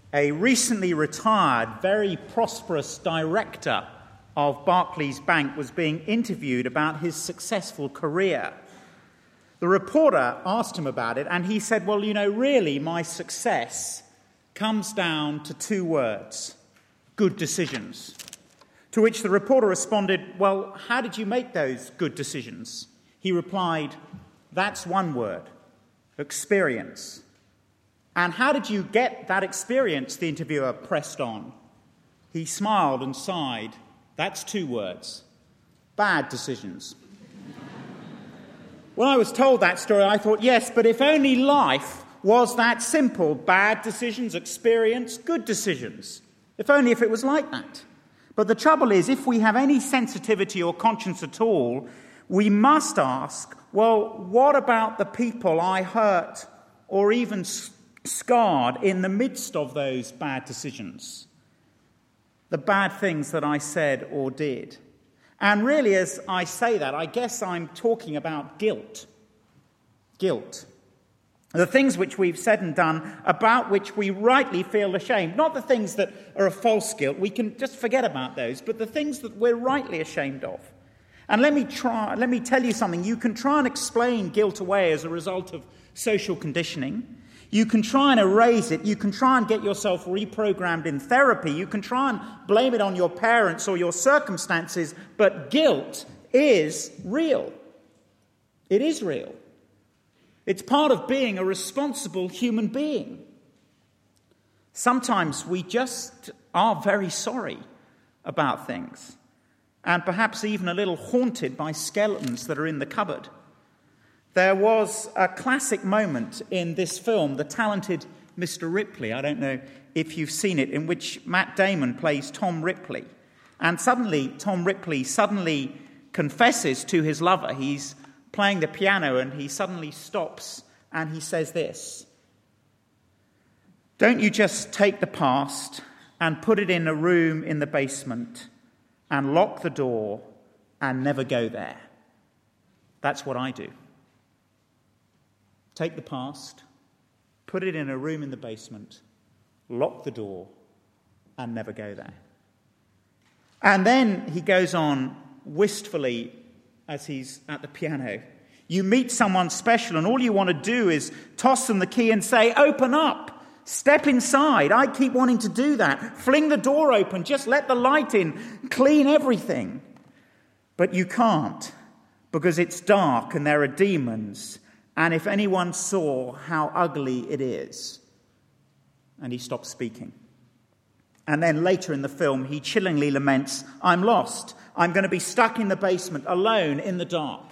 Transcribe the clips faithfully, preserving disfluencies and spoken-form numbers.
a recently retired, very prosperous director of Barclays Bank, was being interviewed about his successful career. The reporter asked him about it, and he said, well, you know, really, my success comes down to two words: good decisions. To which the reporter responded, well, how did you make those good decisions? He replied, that's one word: experience. And how did you get that experience? The interviewer pressed on. He smiled and sighed. That's two words: bad decisions. When I was told that story, I thought, yes, but if only life was that simple: bad decisions, experience, good decisions. If only if it was like that. But the trouble is, if we have any sensitivity or conscience at all, we must ask, well, what about the people I hurt or even scarred in the midst of those bad decisions? The bad things that I said or did. And really, as I say that, I guess I'm talking about guilt. Guilt. The things which we've said and done about which we rightly feel ashamed. Not the things that are a false guilt. We can just forget about those. But the things that we're rightly ashamed of. And let me try, let me tell you something. You can try and explain guilt away as a result of social conditioning. You can try and erase it. You can try and get yourself reprogrammed in therapy. You can try and blame it on your parents or your circumstances. But guilt is real. It is real. It's part of being a responsible human being. Sometimes we just are very sorry about things, and perhaps even a little haunted by skeletons that are in the cupboard. There was a classic moment in this film, The Talented Mister Ripley. I don't know if you've seen it, in which Matt Damon plays Tom Ripley. And suddenly, Tom Ripley suddenly confesses to his lover. He's playing the piano and he suddenly stops and he says this: don't you just take the past and put it in a room in the basement and lock the door and never go there? That's what I do. Take the past, put it in a room in the basement, lock the door, and never go there. And then he goes on wistfully as he's at the piano. You meet someone special and all you want to do is toss them the key and say, open up, step inside. I keep wanting to do that. Fling the door open, just let the light in, clean everything. But you can't, because it's dark and there are demons. And if anyone saw how ugly it is. And he stops speaking. And then later in the film, he chillingly laments, I'm lost. I'm going to be stuck in the basement, alone in the dark.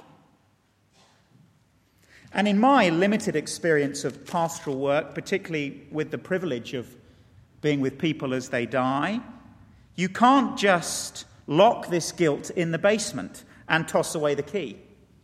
And in my limited experience of pastoral work, particularly with the privilege of being with people as they die, you can't just lock this guilt in the basement and toss away the key.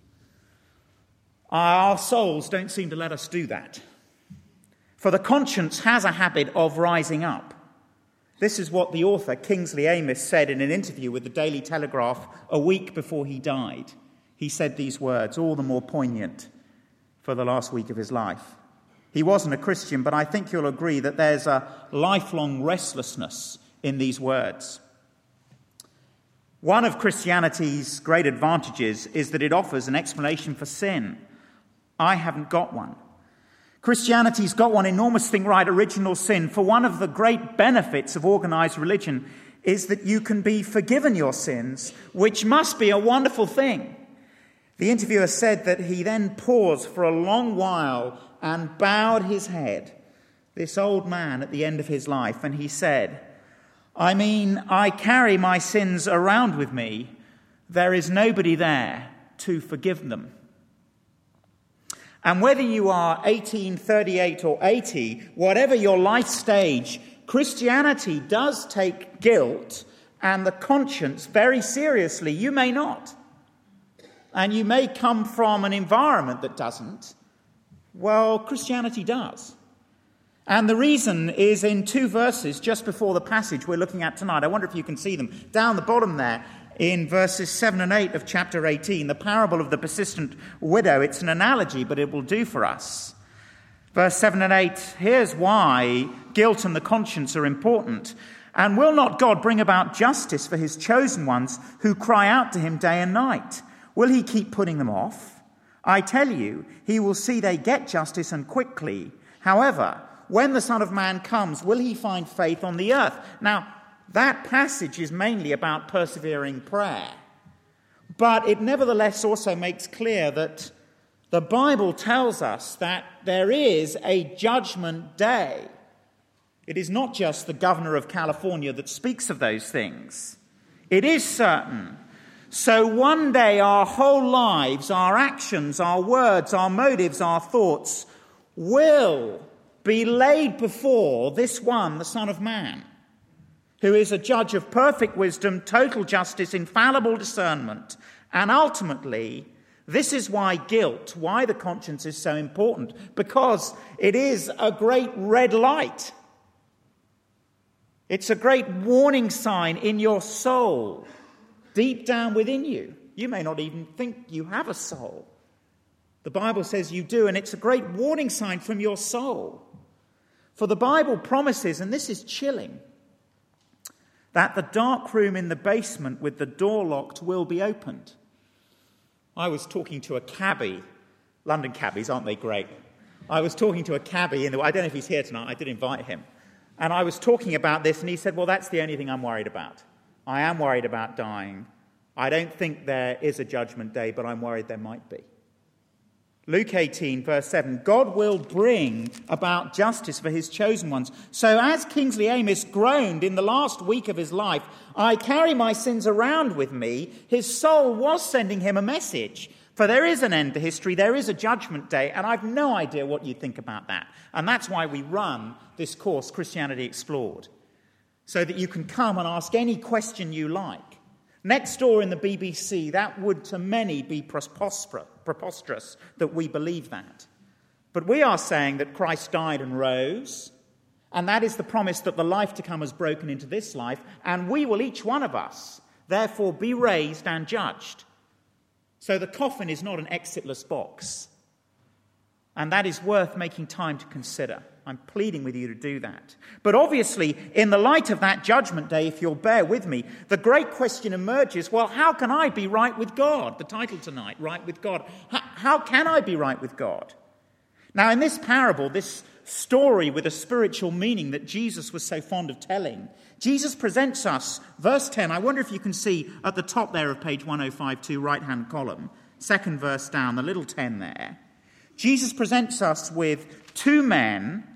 Our souls don't seem to let us do that. For the conscience has a habit of rising up. This is what the author, Kingsley Amis, said in an interview with the Daily Telegraph a week before he died. He said these words, all the more poignant for the last week of his life. He wasn't a Christian, but I think you'll agree that there's a lifelong restlessness in these words. One of Christianity's great advantages is that it offers an explanation for sin. I haven't got one. Christianity's got one enormous thing right, original sin. For one of the great benefits of organized religion is that you can be forgiven your sins, which must be a wonderful thing. The interviewer said that he then paused for a long while and bowed his head, this old man at the end of his life, and he said, I mean, I carry my sins around with me. There is nobody there to forgive them. And whether you are eighteen, thirty-eight or eighty, whatever your life stage, Christianity does take guilt and the conscience very seriously. You may not. And you may come from an environment that doesn't. Well, Christianity does. And the reason is in two verses just before the passage we're looking at tonight. I wonder if you can see them. Down the bottom there, in verses seven and eight of chapter eighteen, the parable of the persistent widow. It's an analogy, but it will do for us. Verse seven and eight, here's why guilt and the conscience are important. And will not God bring about justice for his chosen ones who cry out to him day and night? Will he keep putting them off? I tell you, he will see they get justice, and quickly. However, when the Son of Man comes, will he find faith on the earth? Now, that passage is mainly about persevering prayer. But it nevertheless also makes clear that the Bible tells us that there is a judgment day. It is not just the governor of California that speaks of those things. It is certain. So one day our whole lives, our actions, our words, our motives, our thoughts will be laid before this one, the Son of Man, who is a judge of perfect wisdom, total justice, infallible discernment. And ultimately, this is why guilt, why the conscience is so important, because it is a great red light. It's a great warning sign in your soul, deep down within you. You may not even think you have a soul. The Bible says you do, and it's a great warning sign from your soul. For the Bible promises, and this is chilling, that the dark room in the basement with the door locked will be opened. I was talking to a cabbie. London cabbies, aren't they great? I was talking to a cabbie, in the, I don't know if he's here tonight, I did invite him. And I was talking about this, and he said, well, that's the only thing I'm worried about. I am worried about dying. I don't think there is a judgment day, but I'm worried there might be. Luke eighteen, verse seven, God will bring about justice for his chosen ones. So as Kingsley Amis groaned in the last week of his life, I carry my sins around with me, his soul was sending him a message. For there is an end to history, there is a judgment day, and I've no idea what you think about that. And that's why we run this course, Christianity Explored, so that you can come and ask any question you like. Next door in the B B C, that would to many be preposterous that we believe that. But we are saying that Christ died and rose, and that is the promise that the life to come has broken into this life, and we will, each one of us, therefore be raised and judged. So the coffin is not an exitless box, and that is worth making time to consider. I'm pleading with you to do that. But obviously, in the light of that judgment day, if you'll bear with me, the great question emerges, well, how can I be right with God? The title tonight, Right with God. How, how can I be right with God? Now, in this parable, this story with a spiritual meaning that Jesus was so fond of telling, Jesus presents us, verse ten, I wonder if you can see at the top there of page ten fifty-two, right-hand column, second verse down, the little ten there. Jesus presents us with two men,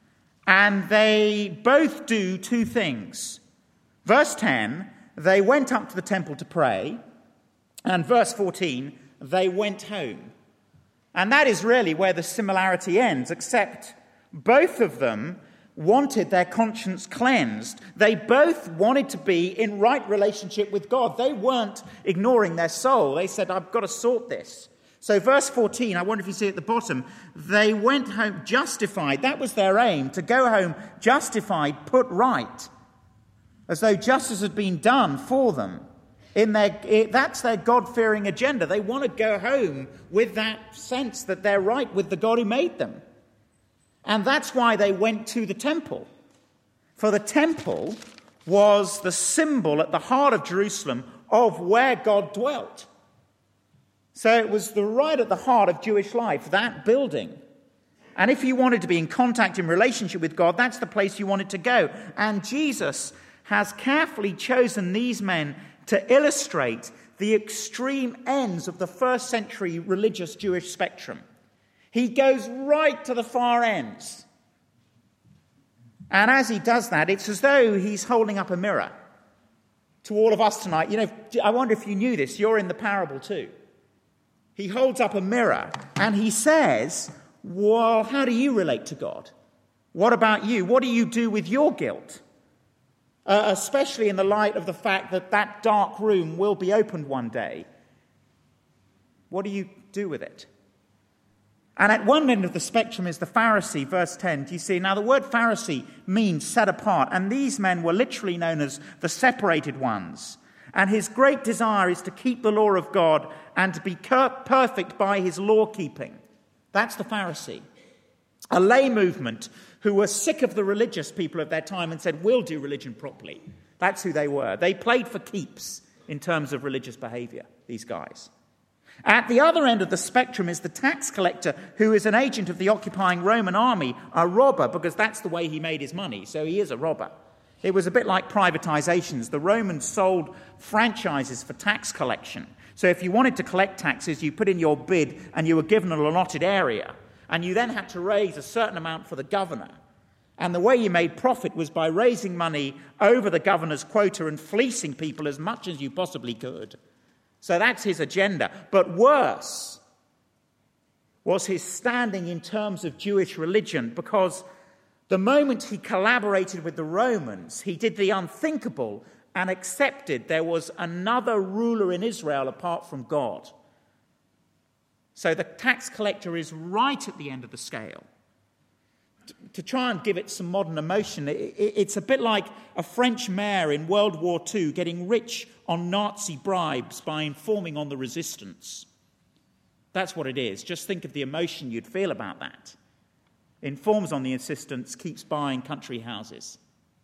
and they both do two things. Verse ten, they went up to the temple to pray. And verse fourteen, they went home. And that is really where the similarity ends, except both of them wanted their conscience cleansed. They both wanted to be in right relationship with God. They weren't ignoring their soul. They said, I've got to sort this. So verse fourteen, I wonder if you see at the bottom, they went home justified. That was their aim, to go home justified, put right, as though justice had been done for them. In their, it, that's their God-fearing agenda. They want to go home with that sense that they're right with the God who made them. And that's why they went to the temple. For the temple was the symbol at the heart of Jerusalem of where God dwelt. So it was the right at the heart of Jewish life, that building. And if you wanted to be in contact, in relationship with God, that's the place you wanted to go. And Jesus has carefully chosen these men to illustrate the extreme ends of the first century religious Jewish spectrum. He goes right to the far ends. And as he does that, it's as though he's holding up a mirror to all of us tonight. You know, I wonder if you knew this. You're in the parable too. He holds up a mirror and he says, well, how do you relate to God? What about you? What do you do with your guilt? Uh, especially in the light of the fact that that dark room will be opened one day. What do you do with it? And at one end of the spectrum is the Pharisee, verse ten. Do you see? Now the word Pharisee means set apart, and these men were literally known as the separated ones. And his great desire is to keep the law of God and to be perfect by his law keeping. That's the Pharisee. a lay movement who were sick of the religious people of their time and said, we'll do religion properly. That's who they were. They played for keeps in terms of religious behavior, these guys. At the other end of the spectrum is the tax collector, who is an agent of the occupying Roman army, a robber, because that's the way he made his money. So he is a robber. It was a bit like privatizations. The Romans sold franchises for tax collection. So if you wanted to collect taxes, you put in your bid and you were given an allotted area. And you then had to raise a certain amount for the governor. And the way you made profit was by raising money over the governor's quota and fleecing people as much as you possibly could. So that's his agenda. But worse was his standing in terms of Jewish religion, because the moment he collaborated with the Romans, he did the unthinkable and accepted there was another ruler in Israel apart from God. So the tax collector is right at the end of the scale. To try and give it some modern emotion, it's a bit like a French mayor in World War Two getting rich on Nazi bribes by informing on the resistance. That's what it is. Just think of the emotion you'd feel about that. Informs on the assistance, keeps buying country houses.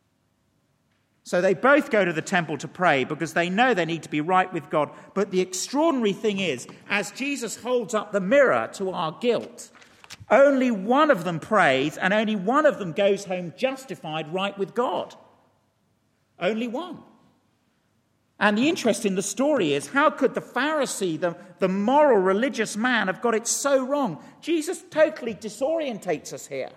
So they both go to the temple to pray because they know they need to be right with God. But the extraordinary thing is, as Jesus holds up the mirror to our guilt, only one of them prays and only one of them goes home justified, right with God. Only one. And the interest in the story is, how could the Pharisee, the, the moral religious man, have got it so wrong? Jesus totally disorientates us here.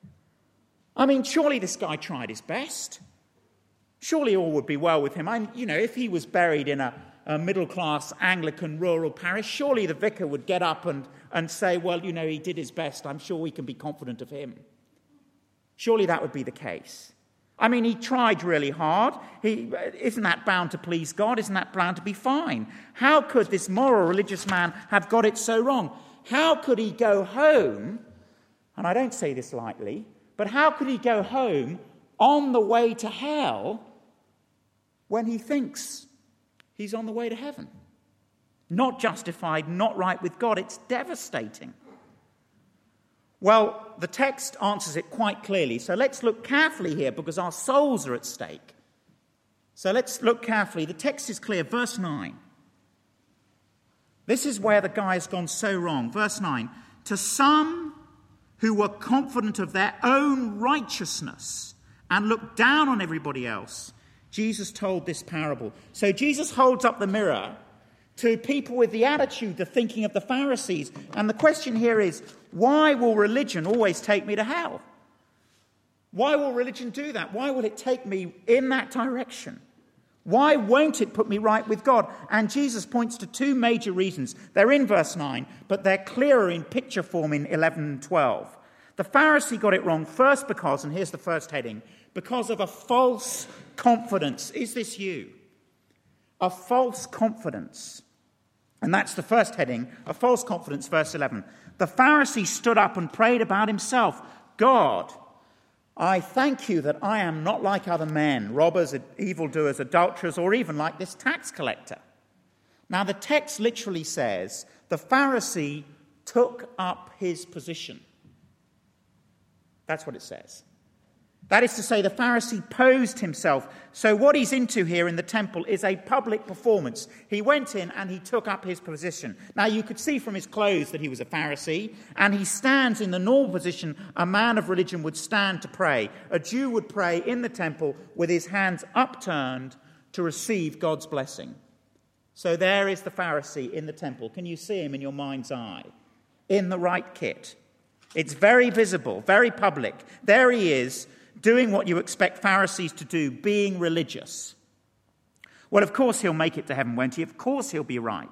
I mean, surely this guy tried his best. Surely all would be well with him. I, you know, if he was buried in a, a middle-class Anglican rural parish, surely the vicar would get up and, and say, well, you know, he did his best. I'm sure we can be confident of him. Surely that would be the case. I mean, he tried really hard. He, isn't that bound to please God? Isn't that bound to be fine? How could this moral religious man have got it so wrong? How could he go home, and I don't say this lightly, but how could he go home on the way to hell when he thinks he's on the way to heaven? Not justified, not right with God. It's devastating. Well, the text answers it quite clearly. So let's look carefully here, because our souls are at stake. So let's look carefully. The text is clear. Verse nine. This is where the guy has gone so wrong. Verse nine. To some who were confident of their own righteousness and looked down on everybody else, Jesus told this parable. So Jesus holds up the mirror to people with the attitude, the thinking of the Pharisees. And the question here is, why will religion always take me to hell? Why will religion do that? Why will it take me in that direction? Why won't it put me right with God? And Jesus points to two major reasons. They're in verse nine, but they're clearer in picture form in eleven and twelve. The Pharisee got it wrong first because, and here's the first heading, because of a false confidence. Is this you? A false confidence. And that's the first heading, a false confidence, verse eleven. The Pharisee stood up and prayed about himself. God, I thank you that I am not like other men, robbers, evildoers, adulterers, or even like this tax collector. Now the text literally says the Pharisee took up his position. That's what it says. That is to say, the Pharisee posed himself. So what he's into here in the temple is a public performance. He went in and he took up his position. Now, you could see from his clothes that he was a Pharisee, and he stands in the normal position a man of religion would stand to pray. A Jew would pray in the temple with his hands upturned to receive God's blessing. So there is the Pharisee in the temple. Can you see him in your mind's eye? In the right kit. It's very visible, very public. There he is, doing what you expect Pharisees to do, being religious. Well, of course he'll make it to heaven, won't he? Of course he'll be right.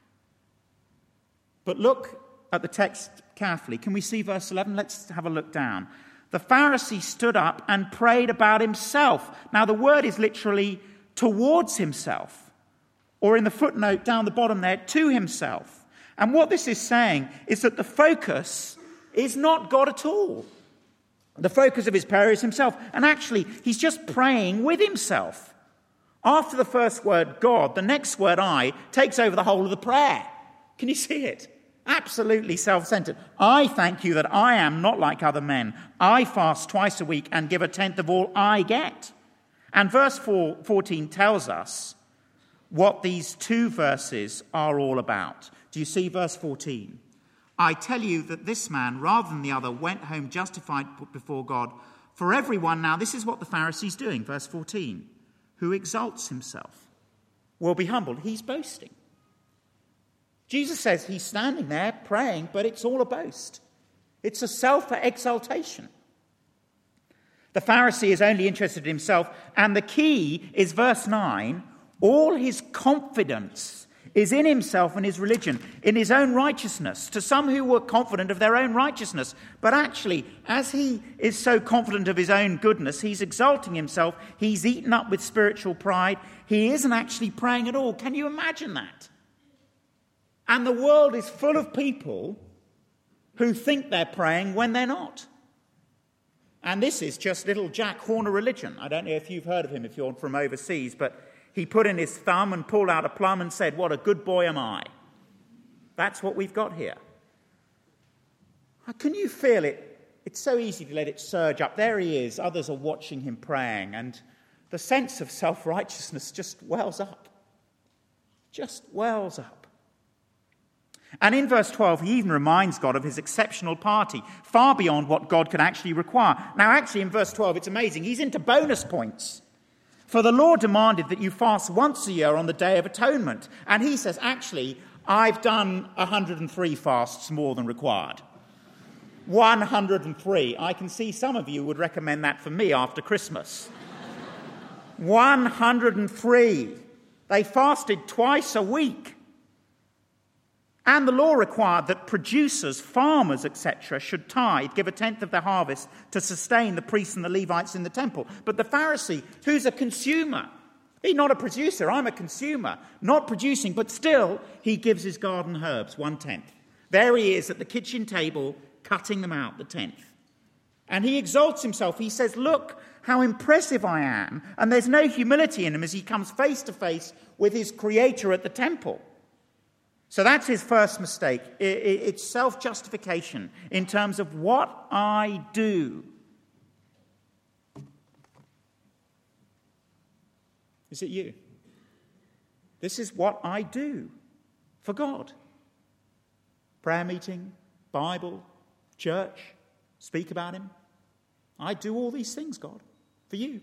But look at the text carefully. Can we see verse eleven? Let's have a look down. The Pharisee stood up and prayed about himself. Now, the word is literally towards himself, or in the footnote down the bottom there, to himself. And what this is saying is that the focus is not God at all. The focus of his prayer is himself. And actually, he's just praying with himself. After the first word, God, the next word, I, takes over the whole of the prayer. Can you see it? Absolutely self-centered. I thank you that I am not like other men. I fast twice a week and give a tenth of all I get. And verse four, fourteen tells us what these two verses are all about. Do you see verse fourteen? I tell you that this man, rather than the other, went home justified before God. For everyone, now this is what the Pharisee's doing, verse fourteen, who exalts himself will be humbled. He's boasting. Jesus says he's standing there praying, but it's all a boast. It's a self-exaltation. The Pharisee is only interested in himself, and the key is verse nine. All his confidence is in himself and his religion, in his own righteousness. To some who were confident of their own righteousness. But actually, as he is so confident of his own goodness, he's exalting himself. He's eaten up with spiritual pride. He isn't actually praying at all. Can you imagine that? And the world is full of people who think they're praying when they're not. And this is just little Jack Horner religion. I don't know if you've heard of him if you're from overseas, but he put in his thumb and pulled out a plum and said, "What a good boy am I." That's what we've got here. Can you feel it? It's so easy to let it surge up. There he is. Others are watching him praying, and the sense of self-righteousness just wells up. Just wells up. And in verse twelve, he even reminds God of his exceptional piety, far beyond what God could actually require. Now, actually, in verse twelve, it's amazing. He's into bonus points. For the law demanded that you fast once a year on the Day of Atonement. And he says, actually, I've done one hundred three fasts more than required. one hundred three. I can see some of you would recommend that for me after Christmas. one hundred three. They fasted twice a week. And the law required that producers, farmers, et cetera, should tithe, give a tenth of their harvest to sustain the priests and the Levites in the temple. But the Pharisee, who's a consumer, he's not a producer, I'm a consumer, not producing, but still he gives his garden herbs one-tenth. There he is at the kitchen table, cutting them out, the tenth. And he exalts himself. He says, look how impressive I am. And there's no humility in him as he comes face to face with his creator at the temple. So that's his first mistake. It's self-justification in terms of what I do. Is it you? This is what I do for God. Prayer meeting, Bible, church, speak about him. I do all these things, God, for you.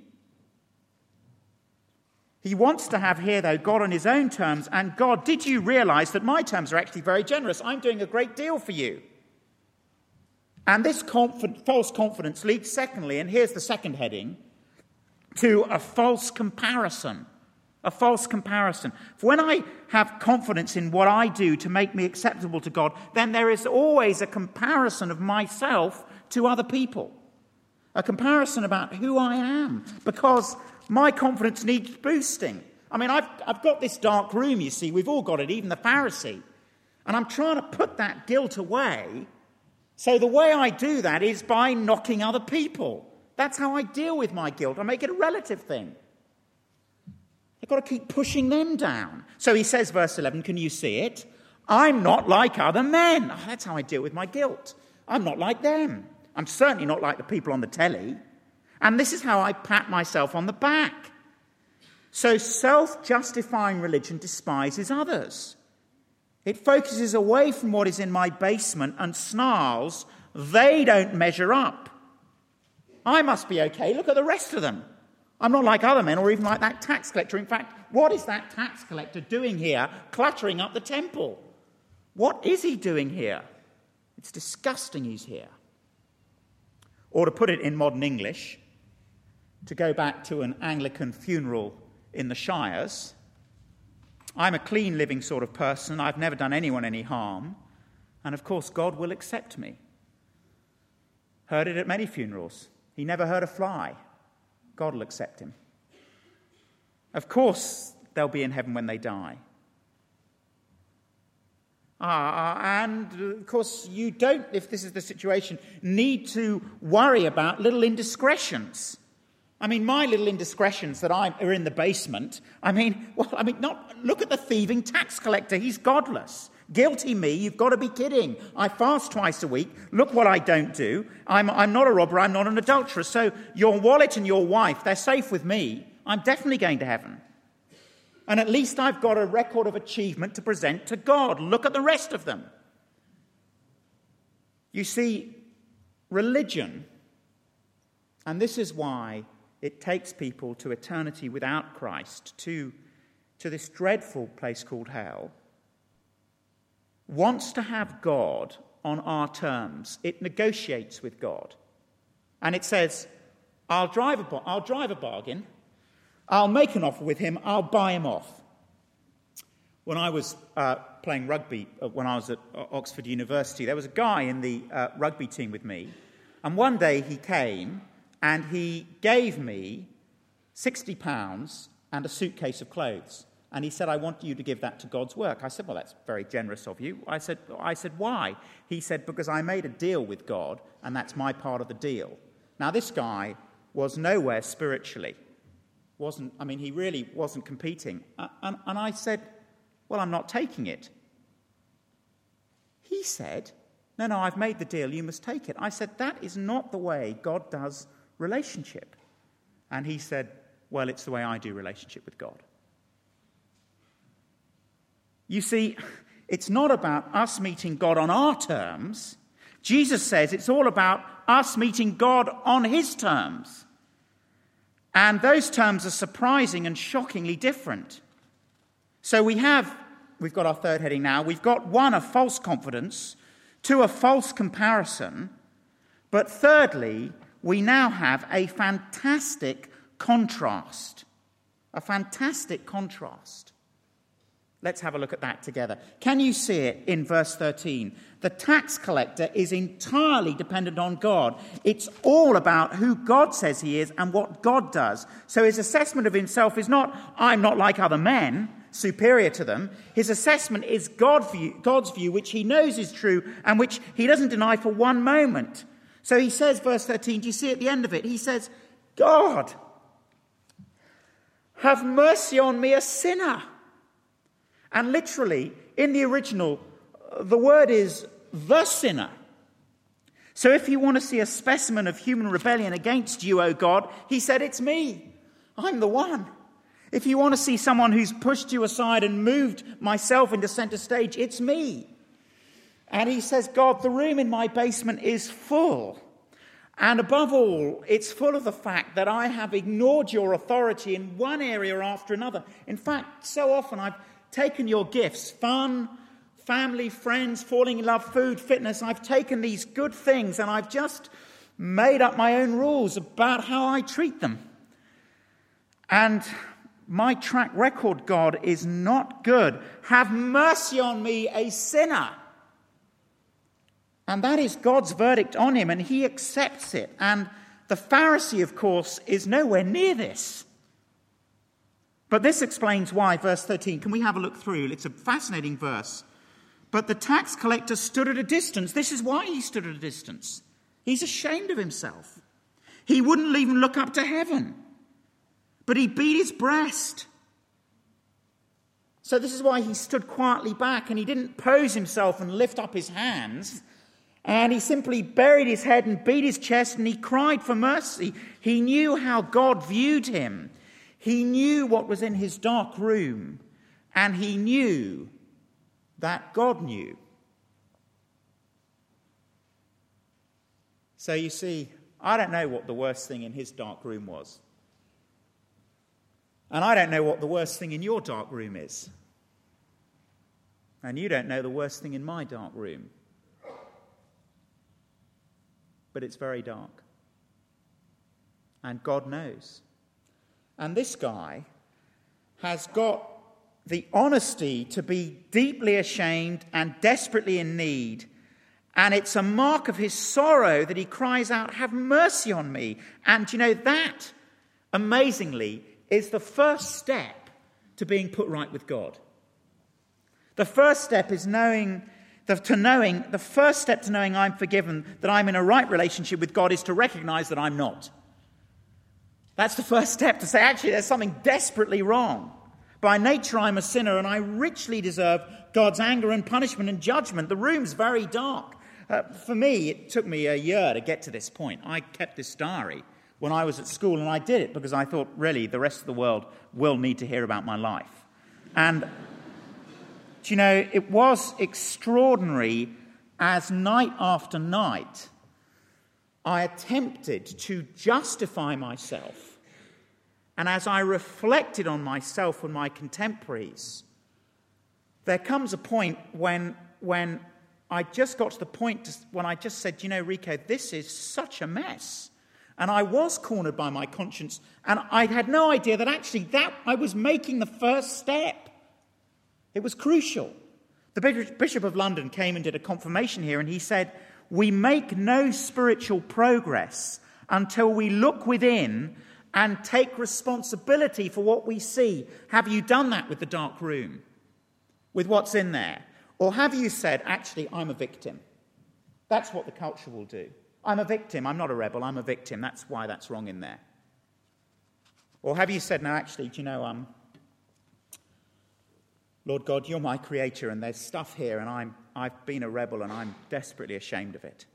He wants to have here, though, God on his own terms. And God, did you realize that my terms are actually very generous? I'm doing a great deal for you. And this conf- false confidence leads, secondly, and here's the second heading, to a false comparison. A false comparison. For when I have confidence in what I do to make me acceptable to God, then there is always a comparison of myself to other people. A comparison about who I am. Because my confidence needs boosting. I mean, I've, I've got this dark room, you see. We've all got it, even the Pharisee. And I'm trying to put that guilt away. So the way I do that is by knocking other people. That's how I deal with my guilt. I make it a relative thing. I've got to keep pushing them down. So he says, verse eleven, can you see it? I'm not like other men. Oh, that's how I deal with my guilt. I'm not like them. I'm certainly not like the people on the telly. And this is how I pat myself on the back. So self-justifying religion despises others. It focuses away from what is in my basement and snarls, they don't measure up. I must be okay. Look at the rest of them. I'm not like other men or even like that tax collector. In fact, what is that tax collector doing here, cluttering up the temple? What is he doing here? It's disgusting he's here. Or to put it in modern English, to go back to an Anglican funeral in the Shires, I'm a clean living sort of person. I've never done anyone any harm. And of course, God will accept me. Heard it at many funerals. He never hurt a fly. God will accept him. Of course, they'll be in heaven when they die. Uh, and, of course, you don't, if this is the situation, need to worry about little indiscretions. I mean, my little indiscretions that I'm, are in the basement, I mean, well, I mean, not look at the thieving tax collector. He's godless. Guilty me, you've got to be kidding. I fast twice a week. Look what I don't do. I'm, I'm not a robber, I'm not an adulterer. So your wallet and your wife, they're safe with me. I'm definitely going to heaven. And at least I've got a record of achievement to present to God. Look at the rest of them. You see, religion, and this is why it takes people to eternity without Christ, to, to this dreadful place called hell, wants to have God on our terms. It negotiates with God. And it says, I'll drive a, bar- I'll drive a bargain, I'll make an offer with him, I'll buy him off. When I was uh, playing rugby, uh, when I was at uh, Oxford University, there was a guy in the uh, rugby team with me, and one day he came and he gave me sixty pounds and a suitcase of clothes. And he said, I want you to give that to God's work. I said, well, that's very generous of you. I said, I said, why? He said, because I made a deal with God, and that's my part of the deal. Now, this guy was nowhere spiritually. Wasn't, I mean, he really wasn't competing. Uh, and, and I said, well, I'm not taking it. He said, no, no, I've made the deal, you must take it. I said, that is not the way God does relationship. And he said, well, it's the way I do relationship with God. You see, it's not about us meeting God on our terms. Jesus says it's all about us meeting God on his terms. And those terms are surprising and shockingly different. So we have, we've got our third heading now, we've got one, a false confidence, two, a false comparison, but thirdly, we now have a fantastic contrast. A fantastic contrast. Let's have a look at that together. Can you see it in verse thirteen? The tax collector is entirely dependent on God. It's all about who God says he is and what God does. So his assessment of himself is not, I'm not like other men, superior to them. His assessment is God view, God's view, which he knows is true and which he doesn't deny for one moment. So he says, verse thirteen, do you see at the end of it? He says, God, have mercy on me, a sinner. And literally, in the original, the word is the sinner. So if you want to see a specimen of human rebellion against you, O God, he said, it's me. I'm the one. If you want to see someone who's pushed you aside and moved myself into center stage, it's me. And he says, God, the room in my basement is full. And above all, it's full of the fact that I have ignored your authority in one area after another. In fact, so often I've taken your gifts, fun, family, friends, falling in love, food, fitness. I've taken these good things and I've just made up my own rules about how I treat them. And my track record, God, is not good. Have mercy on me, a sinner. And that is God's verdict on him, and he accepts it. And the Pharisee, of course, is nowhere near this. But this explains why, verse thirteen, can we have a look through? It's a fascinating verse. But the tax collector stood at a distance. This is why he stood at a distance. He's ashamed of himself. He wouldn't even look up to heaven, but he beat his breast. So this is why he stood quietly back, and he didn't pose himself and lift up his hands, and he simply buried his head and beat his chest, and he cried for mercy. He knew how God viewed him. He knew what was in his dark room, and he knew that God knew. So you see, I don't know what the worst thing in his dark room was. And I don't know what the worst thing in your dark room is. And you don't know the worst thing in my dark room. But it's very dark. And God knows. And this guy has got the honesty to be deeply ashamed and desperately in need. And it's a mark of his sorrow that he cries out, have mercy on me. And you know, that, amazingly, is the first step to being put right with God. The first step is knowing, the, to knowing, the first step to knowing I'm forgiven, that I'm in a right relationship with God, is to recognize that I'm not. That's the first step, to say, actually, there's something desperately wrong. By nature I'm a sinner and I richly deserve God's anger and punishment and judgment. The room's very dark. Uh, for me, it took me a year to get to this point. I kept this diary when I was at school, and I did it because I thought, really, the rest of the world will need to hear about my life. And, you know, it was extraordinary as night after night I attempted to justify myself. And as I reflected on myself and my contemporaries, there comes a point when, when I just got to the point to, when I just said, you know, Rico, this is such a mess. And I was cornered by my conscience, and I had no idea that actually that I was making the first step. It was crucial. The Bishop of London came and did a confirmation here, and he said, we make no spiritual progress until we look within and take responsibility for what we see. Have you done that with the dark room? With what's in there? Or have you said, actually, I'm a victim? That's what the culture will do. I'm a victim. I'm not a rebel. I'm a victim. That's why that's wrong in there. Or have you said, no, actually, do you know, um, Lord God, you're my creator, and there's stuff here, and I'm, I've been a rebel, and I'm desperately ashamed of it.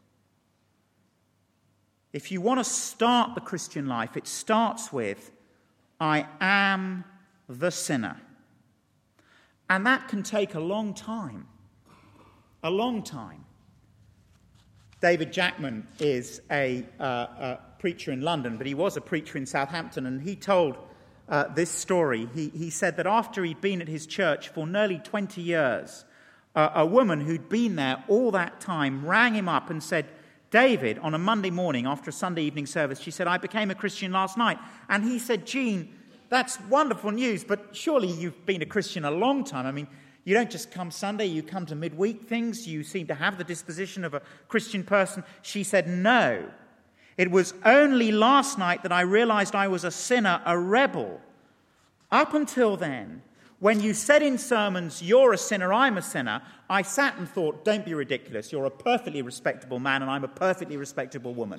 If you want to start the Christian life, it starts with, I am the sinner. And that can take a long time. A long time. David Jackman is a, uh, a preacher in London, but he was a preacher in Southampton, and he told uh, this story. He, he said that after he'd been at his church for nearly twenty years, uh, a woman who'd been there all that time rang him up and said, David, on a Monday morning after a Sunday evening service, she said, I became a Christian last night. And he said, Jean, that's wonderful news, but surely you've been a Christian a long time. I mean, you don't just come Sunday, you come to midweek things, you seem to have the disposition of a Christian person. She said, no. It was only last night that I realized I was a sinner, a rebel. Up until then, when you said in sermons, you're a sinner, I'm a sinner, I sat and thought, don't be ridiculous. You're a perfectly respectable man and I'm a perfectly respectable woman.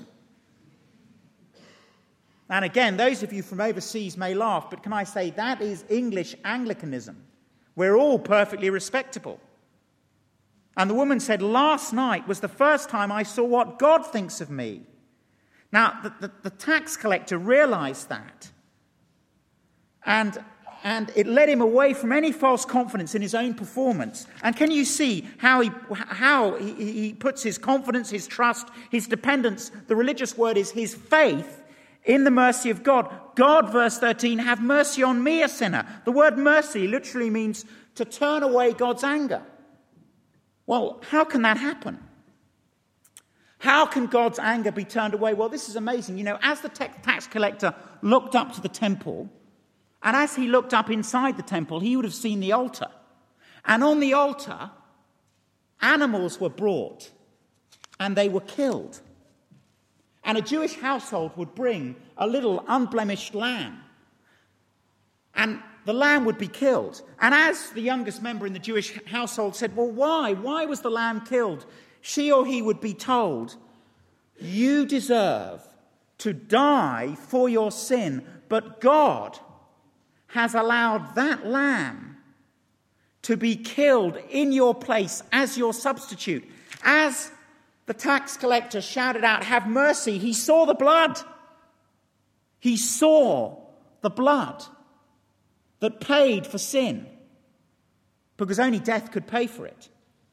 And again, those of you from overseas may laugh, but can I say that is English Anglicanism. We're all perfectly respectable. And the woman said, last night was the first time I saw what God thinks of me. Now, the, the, the tax collector realized that. And, and it led him away from any false confidence in his own performance. And can you see how he, how he, he puts his confidence, his trust, his dependence, the religious word is his faith, in the mercy of God. God, verse thirteen, have mercy on me, a sinner. The word mercy literally means to turn away God's anger. Well, how can that happen? How can God's anger be turned away? Well, this is amazing. You know, as the tax collector looked up to the temple, and as he looked up inside the temple, he would have seen the altar. And on the altar, animals were brought, and they were killed. And a Jewish household would bring a little unblemished lamb. And the lamb would be killed. And as the youngest member in the Jewish household said, well, why? Why was the lamb killed? She or he would be told, you deserve to die for your sin, but God has allowed that lamb to be killed in your place as your substitute. As the tax collector shouted out, have mercy, he saw the blood. He saw the blood that paid for sin, because only death could pay for it.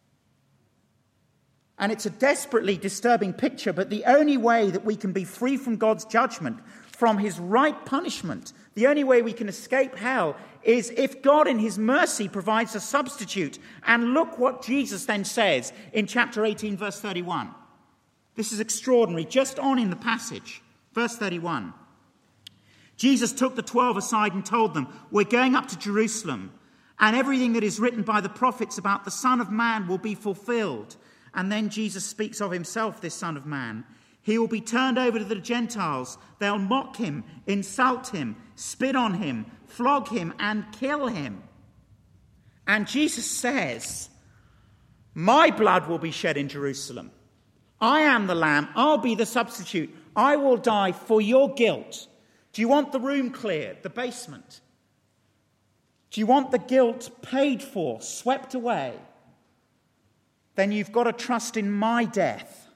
And it's a desperately disturbing picture, but the only way that we can be free from God's judgment, from his right punishment, the only way we can escape hell is if God in his mercy provides a substitute. And look what Jesus then says in chapter eighteen, verse thirty-one. This is extraordinary. Just on in the passage, verse thirty-one. Jesus took the twelve aside and told them, we're going up to Jerusalem, and everything that is written by the prophets about the Son of Man will be fulfilled. And then Jesus speaks of himself, this Son of Man. He will be turned over to the Gentiles. They'll mock him, insult him, spit on him, flog him, and kill him. And Jesus says, my blood will be shed in Jerusalem. I am the Lamb. I'll be the substitute. I will die for your guilt. Do you want the room cleared, the basement? Do you want the guilt paid for, swept away? Then you've got to trust in my death.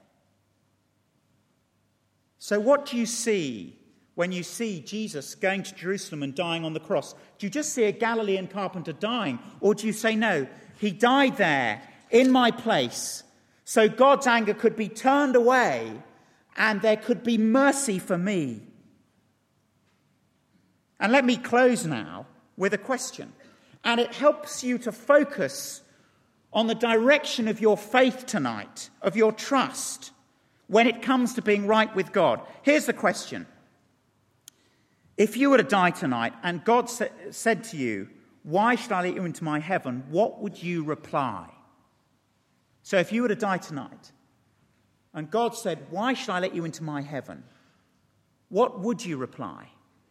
So what do you see when you see Jesus going to Jerusalem and dying on the cross? Do you just see a Galilean carpenter dying? Or do you say, no, he died there in my place so God's anger could be turned away and there could be mercy for me? And let me close now with a question. And it helps you to focus on the direction of your faith tonight, of your trust, when it comes to being right with God. Here's the question. If you were to die tonight and God sa- said to you, why should I let you into my heaven? What would you reply? So if you were to die tonight and God said, why should I let you into my heaven? What would you reply?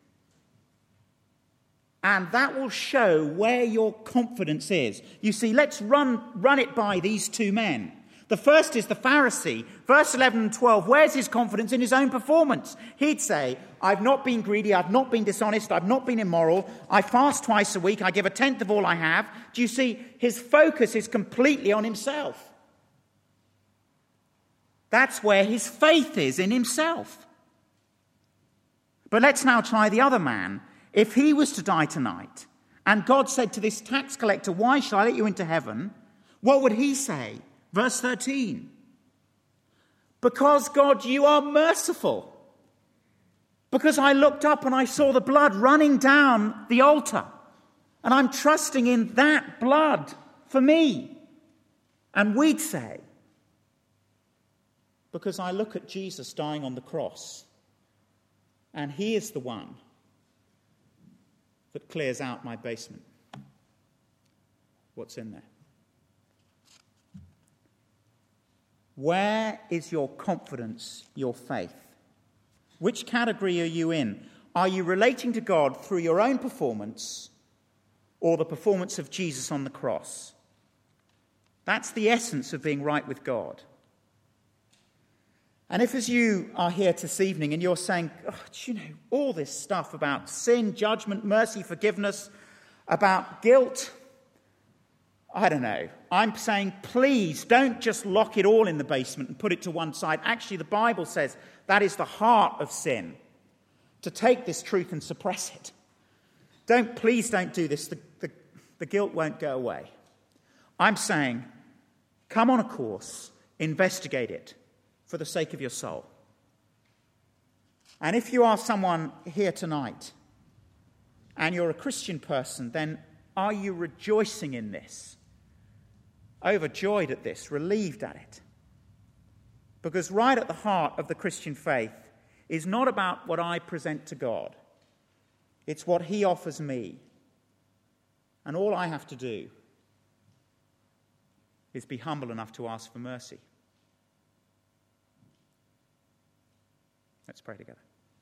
And that will show where your confidence is. You see, let's run, run it by these two men. The first is the Pharisee. Verse eleven and twelve, where's his confidence in his own performance? He'd say, I've not been greedy, I've not been dishonest, I've not been immoral, I fast twice a week, I give a tenth of all I have. Do you see, his focus is completely on himself. That's where his faith is, in himself. But let's now try the other man. If he was to die tonight, and God said to this tax collector, why shall I let you into heaven? What would he say? Verse thirteen. Because, God, you are merciful. Because I looked up and I saw the blood running down the altar. And I'm trusting in that blood for me. And we'd say, because I look at Jesus dying on the cross, and he is the one that clears out my basement. What's in there? Where is your confidence, your faith? Which category are you in? Are you relating to God through your own performance or the performance of Jesus on the cross? That's the essence of being right with God. And if as you are here this evening and you're saying, oh, do you know, all this stuff about sin, judgment, mercy, forgiveness, about guilt, I don't know. I'm saying, please don't just lock it all in the basement and put it to one side. Actually, the Bible says that is the heart of sin, to take this truth and suppress it. Don't, please don't do this. The, the, the guilt won't go away. I'm saying, come on a course, investigate it for the sake of your soul. And if you are someone here tonight and you're a Christian person, then are you rejoicing in this? Overjoyed at this, relieved at it? Because right at the heart of the Christian faith is not about what I present to God. It's what he offers me. And all I have to do is be humble enough to ask for mercy. Let's pray together.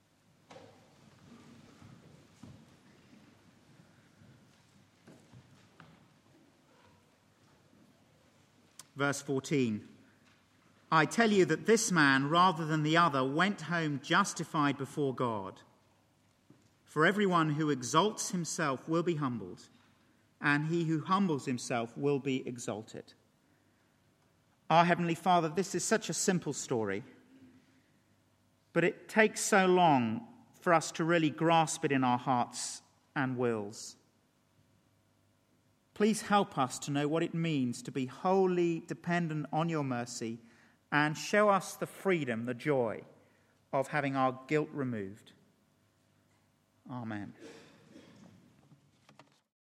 Verse fourteen. I tell you that this man, rather than the other, went home justified before God. For everyone who exalts himself will be humbled, and he who humbles himself will be exalted. Our Heavenly Father, this is such a simple story, but it takes so long for us to really grasp it in our hearts and wills. Please help us to know what it means to be wholly dependent on your mercy, and show us the freedom, the joy of having our guilt removed. Amen.